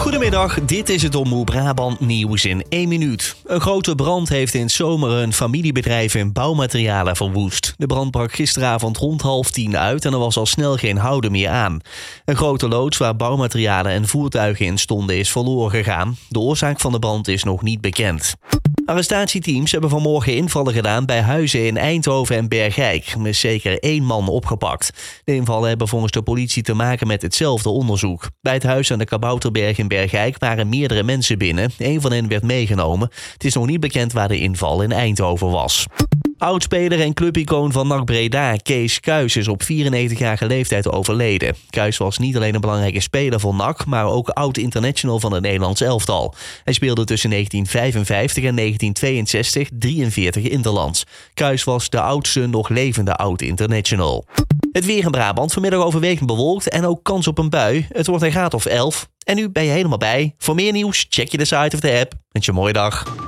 Goedemiddag, dit is het Omroep Brabant nieuws in 1 minuut. Een grote brand heeft in Zomeren een familiebedrijf in bouwmaterialen verwoest. De brand brak gisteravond rond 9:30 uit en er was al snel geen houden meer aan. Een grote loods waar bouwmaterialen en voertuigen in stonden is verloren gegaan. De oorzaak van de brand is nog niet bekend. Arrestatieteams hebben vanmorgen invallen gedaan bij huizen in Eindhoven en Bergijk. Er is zeker 1 man opgepakt. De invallen hebben volgens de politie te maken met hetzelfde onderzoek. Bij het huis aan de Kabouterberg in Bergijk waren meerdere mensen binnen. 1 van hen werd meegenomen. Het is nog niet bekend waar de inval in Eindhoven was. Oudspeler en clubicoon van NAC Breda, Kees Kuijs, is op 94-jarige leeftijd overleden. Kuijs was niet alleen een belangrijke speler voor NAC, maar ook oud-international van het Nederlands elftal. Hij speelde tussen 1955 en 1962 43 interlands. Kuijs was de oudste nog levende oud-international. Het weer in Brabant, vanmiddag overwegend bewolkt en ook kans op een bui. Het wordt een graad of 11. En nu ben je helemaal bij. Voor meer nieuws check je de site of de app. Wens je een mooie dag.